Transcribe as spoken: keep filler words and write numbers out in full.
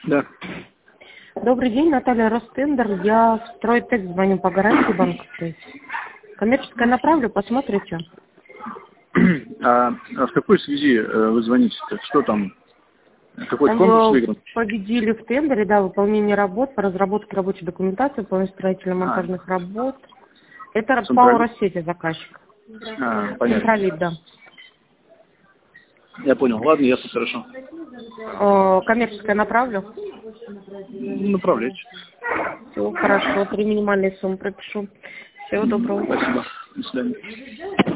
Да. Добрый день, Наталья Ростендер. Я в Стройтек звоню по гарантии банковской. Коммерческое направлю, посмотрите. А, а в какой связи э, вы звоните-то? Что там? Какой-то конкурс Вы выигран? победили в тендере, да, выполнение работ по разработке рабочей документации, выполнение строительно-монтажных А. работ. Это по Централит? Россети заказчик. А, понятно. Централит, да. Я понял. Ладно, ясно, хорошо. Э, Коммерческое направлю. Направляйте. Все, хорошо. Три минимальные суммы пропишу. Всего доброго. Спасибо. До свидания.